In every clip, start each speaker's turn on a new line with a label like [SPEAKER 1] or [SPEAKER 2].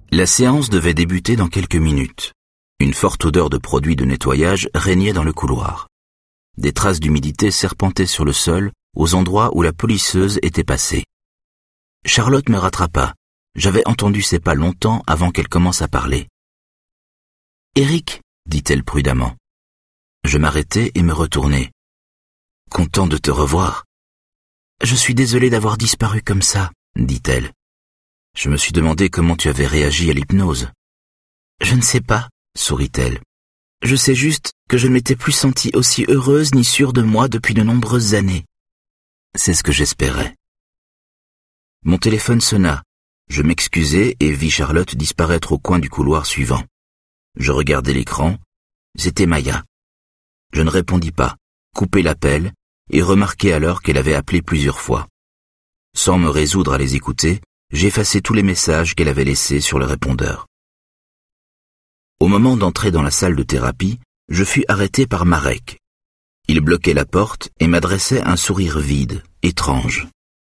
[SPEAKER 1] La séance devait débuter dans quelques minutes. Une forte odeur de produits de nettoyage régnait dans le couloir. Des traces d'humidité serpentaient sur le sol, aux endroits où la polisseuse était passée. Charlotte me rattrapa. J'avais entendu ses pas longtemps avant qu'elle commence à parler. « Eric » dit-elle prudemment. Je m'arrêtai et me retournai. « Content de te revoir. »« Je suis désolée d'avoir disparu comme ça, » dit-elle. Je me suis demandé comment tu avais réagi à l'hypnose. « Je ne sais pas, » sourit-elle. « Je sais juste que je ne m'étais plus sentie aussi heureuse ni sûre de moi depuis de nombreuses années. » C'est ce que j'espérais. Mon téléphone sonna. Je m'excusai et vis Charlotte disparaître au coin du couloir suivant. Je regardai l'écran. C'était Maya. Je ne répondis pas, coupai l'appel et remarquai alors qu'elle avait appelé plusieurs fois. Sans me résoudre à les écouter, j'effaçai tous les messages qu'elle avait laissés sur le répondeur. Au moment d'entrer dans la salle de thérapie, je fus arrêté par Marek. Il bloquait la porte et m'adressait un sourire vide, étrange.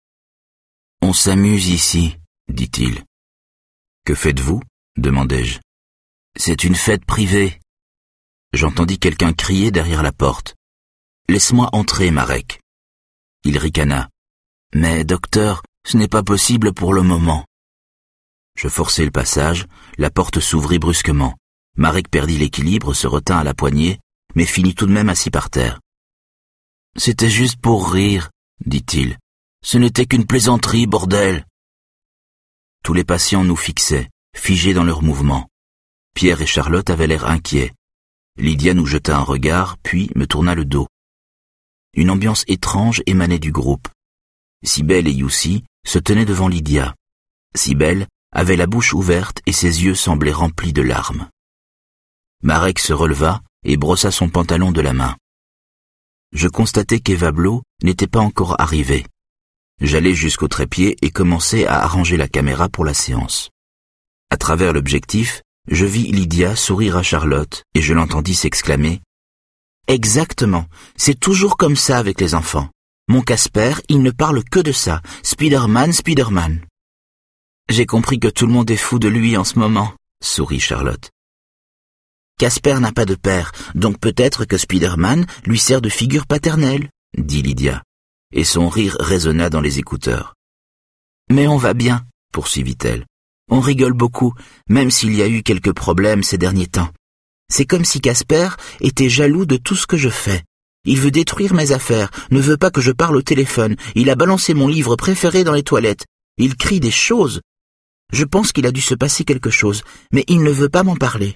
[SPEAKER 1] « On s'amuse ici, » dit-il. « Que faites-vous » demandai-je. « C'est une fête privée. » J'entendis quelqu'un crier derrière la porte. « Laisse-moi entrer, Marek. » Il ricana. « Mais, docteur, ce n'est pas possible pour le moment. » Je forçai le passage, la porte s'ouvrit brusquement. Marek perdit l'équilibre, se retint à la poignée, mais finit tout de même assis par terre. « C'était juste pour rire, » dit-il. « Ce n'était qu'une plaisanterie, bordel !» Tous les patients nous fixaient, figés dans leurs mouvements. Pierre et Charlotte avaient l'air inquiets. Lydia nous jeta un regard, puis me tourna le dos. Une ambiance étrange émanait du groupe. Cybèle et Youssi se tenaient devant Lydia. Cybèle avait la bouche ouverte et ses yeux semblaient remplis de larmes. Marek se releva et brossa son pantalon de la main. Je constatai qu'Eva Blo n'était pas encore arrivée. J'allai jusqu'au trépied et commençai à arranger la caméra pour la séance. À travers l'objectif, je vis Lydia sourire à Charlotte et je l'entendis s'exclamer « Exactement, c'est toujours comme ça avec les enfants. Mon Casper, il ne parle que de ça. Spider-Man, Spider-Man. » J'ai compris que tout le monde est fou de lui en ce moment, sourit Charlotte. Casper n'a pas de père, donc peut-être que Spider-Man lui sert de figure paternelle, dit Lydia, et son rire résonna dans les écouteurs. Mais on va bien, poursuivit-elle. On rigole beaucoup, même s'il y a eu quelques problèmes ces derniers temps. C'est comme si Casper était jaloux de tout ce que je fais. Il veut détruire mes affaires, ne veut pas que je parle au téléphone, il a balancé mon livre préféré dans les toilettes. Il crie des choses. Je pense qu'il a dû se passer quelque chose, mais il ne veut pas m'en parler.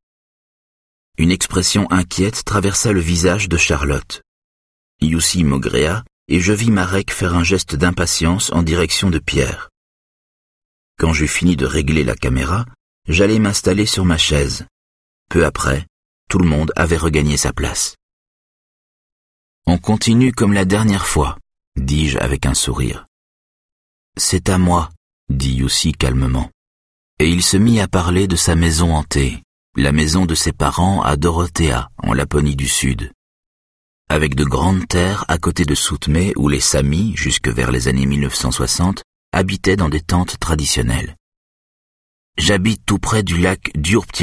[SPEAKER 1] Une expression inquiète traversa le visage de Charlotte. Youssi maugréa, et je vis Marek faire un geste d'impatience en direction de Pierre. Quand j'eus fini de régler la caméra, j'allai m'installer sur ma chaise. Peu après, tout le monde avait regagné sa place. « On continue comme la dernière fois, » dis-je avec un sourire. « C'est à moi, » dit Youssi calmement. Et il se mit à parler de sa maison hantée, la maison de ses parents à Dorothea, en Laponie du Sud. Avec de grandes terres à côté de Soutmé où les Samis, jusque vers les années 1960, habitaient dans des tentes traditionnelles. « J'habite tout près du lac Djurptirnen, »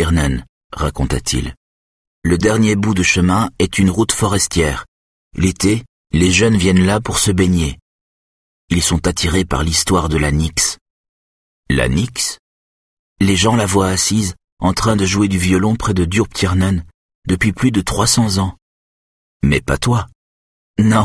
[SPEAKER 1] raconta-t-il. « Le dernier bout de chemin est une route forestière. L'été, les jeunes viennent là pour se baigner. Ils sont attirés par l'histoire de la Nyx. » La Nyx ? Les gens la voient assise, en train de jouer du violon près de Djurptirnen, depuis plus de 300 ans. « Mais pas toi. »« Non, »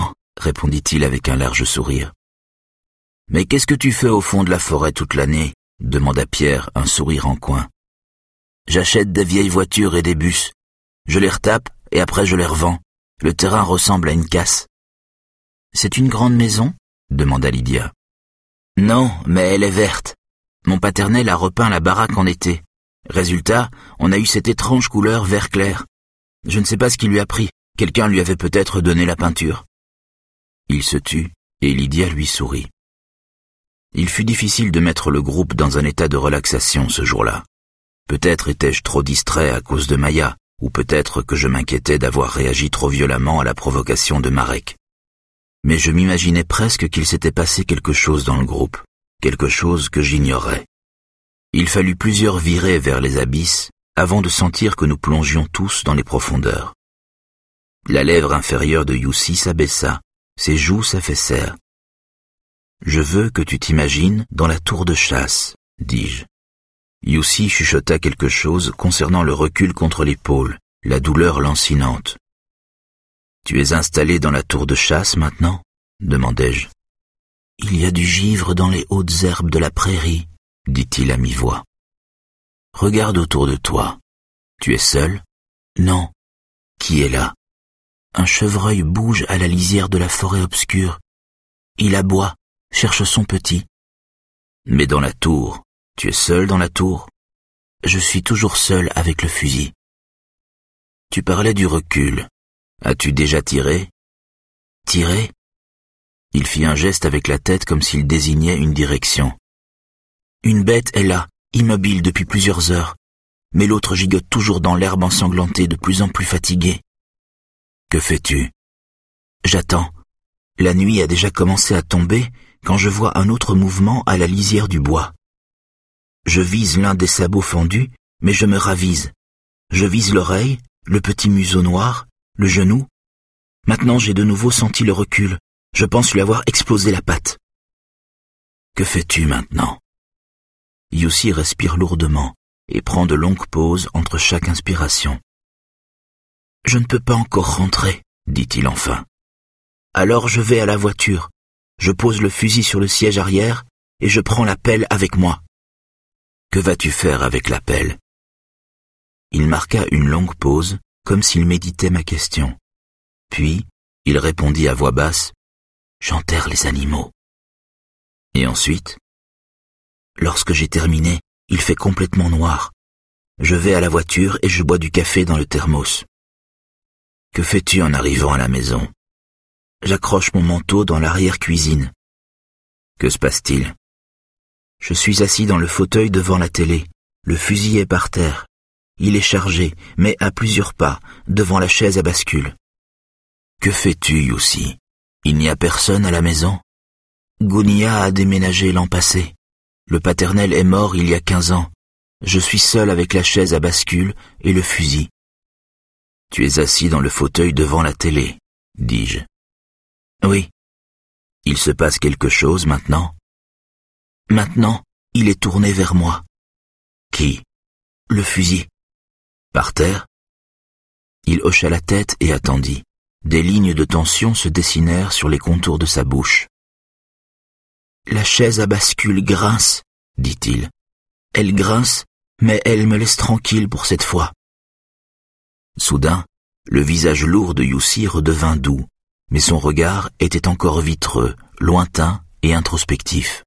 [SPEAKER 1] répondit-il avec un large sourire. « Mais qu'est-ce que tu fais au fond de la forêt toute l'année » demanda Pierre, un sourire en coin. « J'achète des vieilles voitures et des bus. Je les retape et après je les revends. Le terrain ressemble à une casse. »« C'est une grande maison » demanda Lydia. « Non, mais elle est verte. Mon paternel a repeint la baraque en été. Résultat, on a eu cette étrange couleur vert clair. Je ne sais pas ce qui lui a pris. Quelqu'un lui avait peut-être donné la peinture. » Il se tut et Lydia lui sourit. Il fut difficile de mettre le groupe dans un état de relaxation ce jour-là. Peut-être étais-je trop distrait à cause de Maya, ou peut-être que je m'inquiétais d'avoir réagi trop violemment à la provocation de Marek. Mais je m'imaginais presque qu'il s'était passé quelque chose dans le groupe, quelque chose que j'ignorais. Il fallut plusieurs virées vers les abysses avant de sentir que nous plongions tous dans les profondeurs. La lèvre inférieure de Youssi s'abaissa, ses joues s'affaissèrent. « Je veux que tu t'imagines dans la tour de chasse, dis-je. » Youssi chuchota quelque chose concernant le recul contre l'épaule, la douleur lancinante. « Tu es installé dans la tour de chasse maintenant ?» demandai-je. « Il y a du givre dans les hautes herbes de la prairie, » dit-il à mi-voix. « Regarde autour de toi. Tu es seul ? Non. Qui est là ? Un chevreuil bouge à la lisière de la forêt obscure. Il aboie, cherche son petit. Mais dans la tour, tu es seul dans la tour ? Je suis toujours seul avec le fusil. Tu parlais du recul. As-tu déjà tiré ? Tiré ? Il fit un geste avec la tête comme s'il désignait une direction. Une bête est là, immobile depuis plusieurs heures, mais l'autre gigote toujours dans l'herbe ensanglantée, de plus en plus fatiguée. Que fais-tu ? J'attends. La nuit a déjà commencé à tomber quand je vois un autre mouvement à la lisière du bois. Je vise l'un des sabots fendus, mais je me ravise. Je vise l'oreille, le petit museau noir, le genou. Maintenant j'ai de nouveau senti le recul. Je pense lui avoir explosé la patte. Que fais-tu maintenant ? Youssi respire lourdement et prend de longues pauses entre chaque inspiration. Je ne peux pas encore rentrer, dit-il enfin. Alors je vais à la voiture. Je pose le fusil sur le siège arrière et je prends la pelle avec moi. Que vas-tu faire avec la pelle ? Il marqua une longue pause, comme s'il méditait ma question. Puis, il répondit à voix basse, « J'enterre les animaux. » Et ensuite ? Lorsque j'ai terminé, il fait complètement noir. Je vais à la voiture et je bois du café dans le thermos. Que fais-tu en arrivant à la maison ? J'accroche mon manteau dans l'arrière-cuisine. Que se passe-t-il ? Je suis assis dans le fauteuil devant la télé. Le fusil est par terre. Il est chargé, mais à plusieurs pas, devant la chaise à bascule. Que fais-tu, Youssi ? Il n'y a personne à la maison ? Gounia a déménagé l'an passé. Le paternel est mort il y a 15 ans. Je suis seul avec la chaise à bascule et le fusil. Tu es assis dans le fauteuil devant la télé, dis-je. Oui. Il se passe quelque chose maintenant ? Maintenant, il est tourné vers moi. Qui ? Le fusil. Par terre ? Il hocha la tête et attendit. Des lignes de tension se dessinèrent sur les contours de sa bouche. La chaise à bascule grince, dit-il. Elle grince, mais elle me laisse tranquille pour cette fois. Soudain, le visage lourd de Youssi redevint doux, mais son regard était encore vitreux, lointain et introspectif.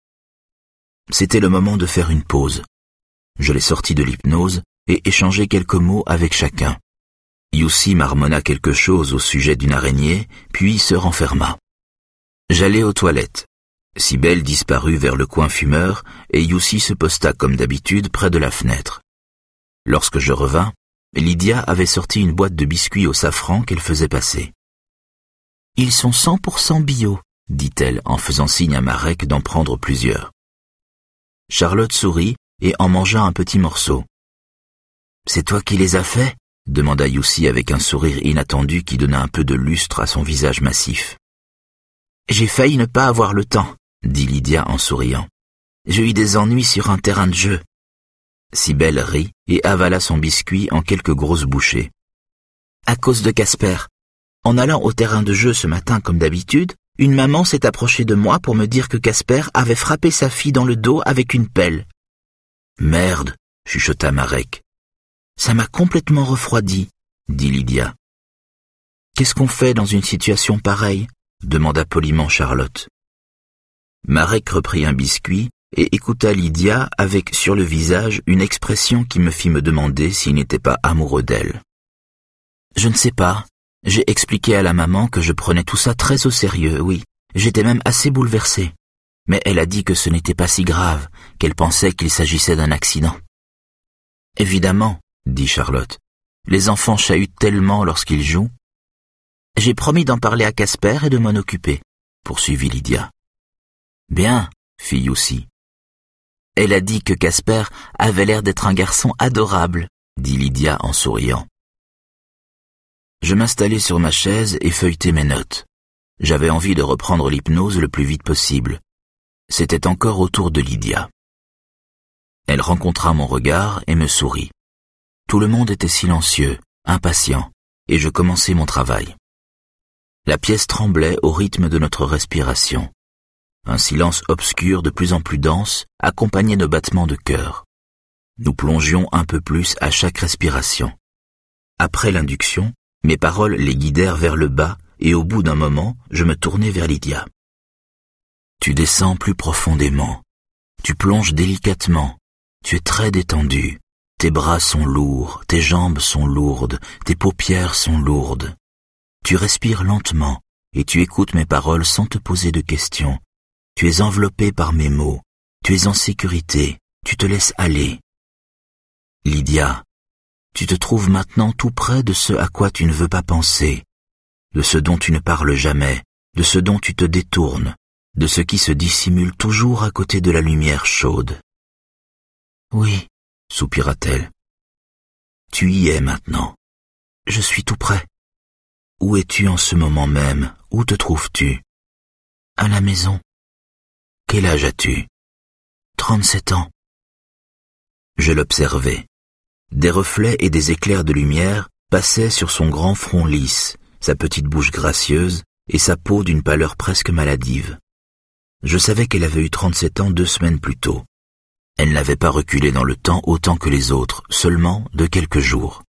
[SPEAKER 1] C'était le moment de faire une pause. Je l'ai sorti de l'hypnose et échangé quelques mots avec chacun. Youssi marmonna quelque chose au sujet d'une araignée, puis se renferma. J'allai aux toilettes. Cybèle disparut vers le coin fumeur et Youssi se posta comme d'habitude près de la fenêtre. Lorsque je revins, Lydia avait sorti une boîte de biscuits au safran qu'elle faisait passer. « Ils sont 100% bio », dit-elle en faisant signe à Marek d'en prendre plusieurs. Charlotte sourit et en mangea un petit morceau. « C'est toi qui les as faits ?» demanda Youssi avec un sourire inattendu qui donna un peu de lustre à son visage massif. « J'ai failli ne pas avoir le temps, » dit Lydia en souriant. « J'ai eu des ennuis sur un terrain de jeu. » Cybèle rit et avala son biscuit en quelques grosses bouchées. « À cause de Casper. En allant au terrain de jeu ce matin comme d'habitude, une maman s'est approchée de moi pour me dire que Casper avait frappé sa fille dans le dos avec une pelle. »« Merde !» chuchota Marek. « Ça m'a complètement refroidi, » dit Lydia. « Qu'est-ce qu'on fait dans une situation pareille ?» demanda poliment Charlotte. Marek reprit un biscuit et écouta Lydia avec sur le visage une expression qui me fit me demander s'il n'était pas amoureux d'elle. « Je ne sais pas. J'ai expliqué à la maman que je prenais tout ça très au sérieux, oui. J'étais même assez bouleversée. Mais elle a dit que ce n'était pas si grave, qu'elle pensait qu'il s'agissait d'un accident. »« Évidemment, » dit Charlotte. « Les enfants chahutent tellement lorsqu'ils jouent. »« J'ai promis d'en parler à Casper et de m'en occuper, » poursuivit Lydia. « Bien, fit Youssi. Elle a dit que Casper avait l'air d'être un garçon adorable, dit Lydia en souriant. Je m'installai sur ma chaise et feuilletai mes notes. J'avais envie de reprendre l'hypnose le plus vite possible. C'était encore au tour de Lydia. Elle rencontra mon regard et me sourit. Tout le monde était silencieux, impatient, et je commençai mon travail. La pièce tremblait au rythme de notre respiration. Un silence obscur de plus en plus dense accompagnait nos battements de cœur. Nous plongions un peu plus à chaque respiration. Après l'induction, mes paroles les guidèrent vers le bas et au bout d'un moment, je me tournai vers Lydia. Tu descends plus profondément. Tu plonges délicatement. Tu es très détendu. Tes bras sont lourds, tes jambes sont lourdes, tes paupières sont lourdes. Tu respires lentement et tu écoutes mes paroles sans te poser de questions. Tu es enveloppé par mes mots. Tu es en sécurité. Tu te laisses aller. Lydia, tu te trouves maintenant tout près de ce à quoi tu ne veux pas penser, de ce dont tu ne parles jamais, de ce dont tu te détournes, de ce qui se dissimule toujours à côté de la lumière chaude. Oui, soupira-t-elle. Tu y es maintenant. Je suis tout près. Où es-tu en ce moment même? Où te trouves-tu? À la maison. Quel âge as-tu? 37 ans. Je l'observai. Des reflets et des éclairs de lumière passaient sur son grand front lisse, sa petite bouche gracieuse et sa peau d'une pâleur presque maladive. Je savais qu'elle avait eu 37 ans 2 semaines plus tôt. Elle n'avait pas reculé dans le temps autant que les autres, seulement de quelques jours.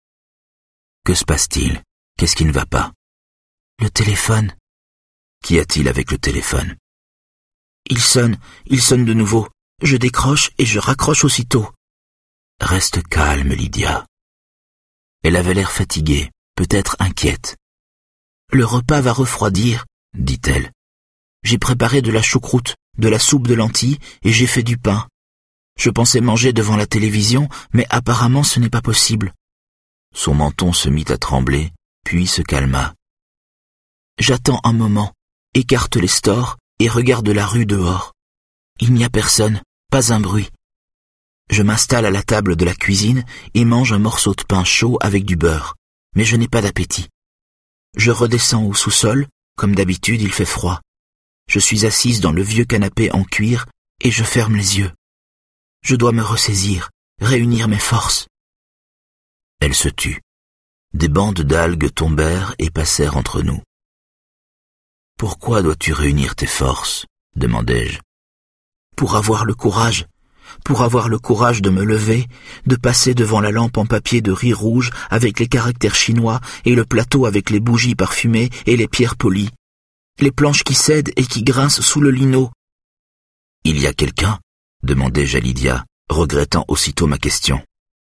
[SPEAKER 1] Que se passe-t-il? Qu'est-ce qui ne va pas? Le téléphone. Qu'y a-t-il avec le téléphone? Il sonne de nouveau. Je décroche et je raccroche aussitôt. Reste calme, Lydia. Elle avait l'air fatiguée, peut-être inquiète. Le repas va refroidir, dit-elle. J'ai préparé de la choucroute, de la soupe de lentilles et j'ai fait du pain. Je pensais manger devant la télévision, mais apparemment ce n'est pas possible. Son menton se mit à trembler, puis se calma. J'attends un moment, écarte les stores et regarde la rue dehors. Il n'y a personne, pas un bruit. Je m'installe à la table de la cuisine et mange un morceau de pain chaud avec du beurre, mais je n'ai pas d'appétit. Je redescends au sous-sol, comme d'habitude il fait froid. Je suis assise dans le vieux canapé en cuir et je ferme les yeux. Je dois me ressaisir, réunir mes forces. Elle se tut. Des bandes d'algues tombèrent et passèrent entre nous. Pourquoi dois-tu réunir tes forces? Demandai-je. Pour avoir le courage de me lever, de passer devant la lampe en papier de riz rouge avec les caractères chinois et le plateau avec les bougies parfumées et les pierres polies, les planches qui cèdent et qui grincent sous le lino. Il y a quelqu'un? Demandai-je à Lydia, regrettant aussitôt ma question.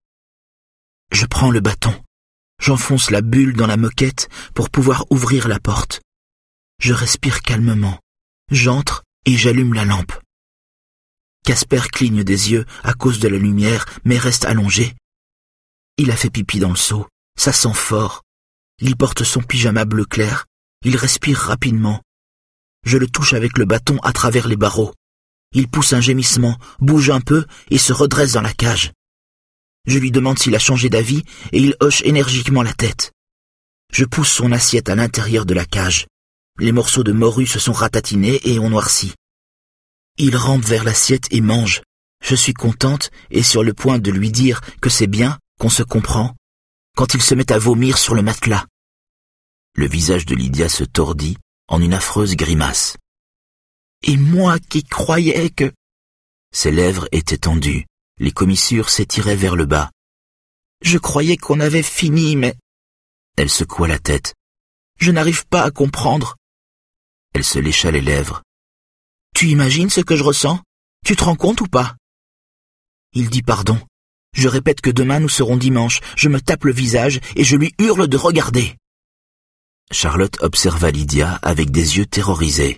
[SPEAKER 1] Je prends le bâton, j'enfonce la bulle dans la moquette pour pouvoir ouvrir la porte. Je respire calmement, j'entre et j'allume la lampe. Casper cligne des yeux à cause de la lumière, mais reste allongé. Il a fait pipi dans le seau, ça sent fort. Il porte son pyjama bleu clair, il respire rapidement. Je le touche avec le bâton à travers les barreaux. Il pousse un gémissement, bouge un peu et se redresse dans la cage. Je lui demande s'il a changé d'avis et il hoche énergiquement la tête. Je pousse son assiette à l'intérieur de la cage. Les morceaux de morue se sont ratatinés et ont noirci. Il rampe vers l'assiette et mange. Je suis contente et sur le point de lui dire que c'est bien, qu'on se comprend, quand il se met à vomir sur le matelas. Le visage de Lydia se tordit en une affreuse grimace. Et moi qui croyais que... Ses lèvres étaient tendues, les commissures s'étiraient vers le bas. Je croyais qu'on avait fini, mais... Elle secoua la tête. Je n'arrive pas à comprendre. Elle se lécha les lèvres. Tu imagines ce que je ressens? Tu te rends compte ou pas? Il dit pardon. Je répète que demain nous serons dimanche. Je me tape le visage et je lui hurle de regarder. Charlotte observa Lydia avec des yeux terrorisés.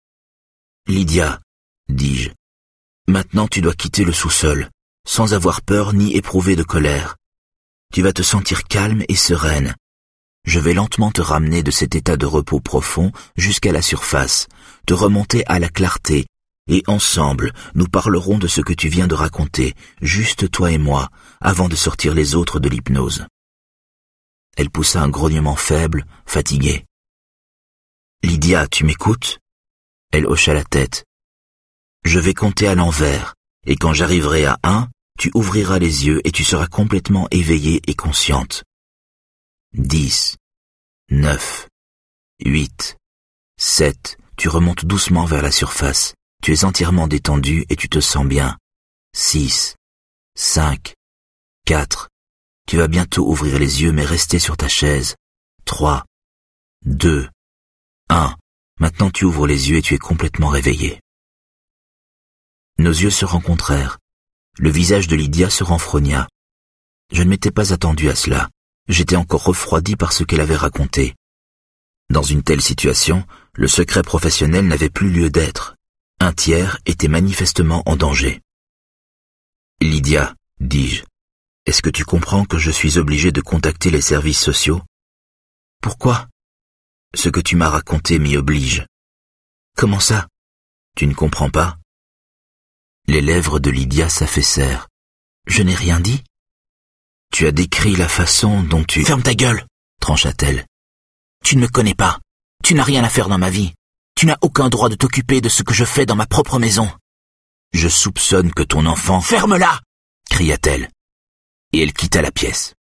[SPEAKER 1] Lydia, dis-je, maintenant tu dois quitter le sous-sol, sans avoir peur ni éprouver de colère. Tu vas te sentir calme et sereine. Je vais lentement te ramener de cet état de repos profond jusqu'à la surface, te remonter à la clarté, et ensemble, nous parlerons de ce que tu viens de raconter, juste toi et moi, avant de sortir les autres de l'hypnose. » Elle poussa un grognement faible, fatigué. « Lydia, tu m'écoutes ?» Elle hocha la tête. « Je vais compter à l'envers, et quand j'arriverai à 1, tu ouvriras les yeux et tu seras complètement éveillée et consciente. 10, 9, 8, 7, tu remontes doucement vers la surface. Tu es entièrement détendu et tu te sens bien. 6, 5, 4, tu vas bientôt ouvrir les yeux mais rester sur ta chaise. 3, 2, 1, maintenant tu ouvres les yeux et tu es complètement réveillé. Nos yeux se rencontrèrent. Le visage de Lydia se renfrogna. Je ne m'étais pas attendu à cela. J'étais encore refroidi par ce qu'elle avait raconté. Dans une telle situation, le secret professionnel n'avait plus lieu d'être. Un tiers était manifestement en danger. « Lydia, dis-je, est-ce que tu comprends que je suis obligé de contacter les services sociaux ? » ?»« Pourquoi ? » ?»« Ce que tu m'as raconté m'y oblige. »« Comment ça ? Tu ne comprends pas ? » Les lèvres de Lydia s'affaissèrent. « Je n'ai rien dit. »« Tu as décrit la façon dont tu... »« Ferme ta gueule !» trancha-t-elle. « Tu ne me connais pas. Tu n'as rien à faire dans ma vie. Tu n'as aucun droit de t'occuper de ce que je fais dans ma propre maison. Je soupçonne que ton enfant... »« Ferme-la !» cria-t-elle. Et elle quitta la pièce.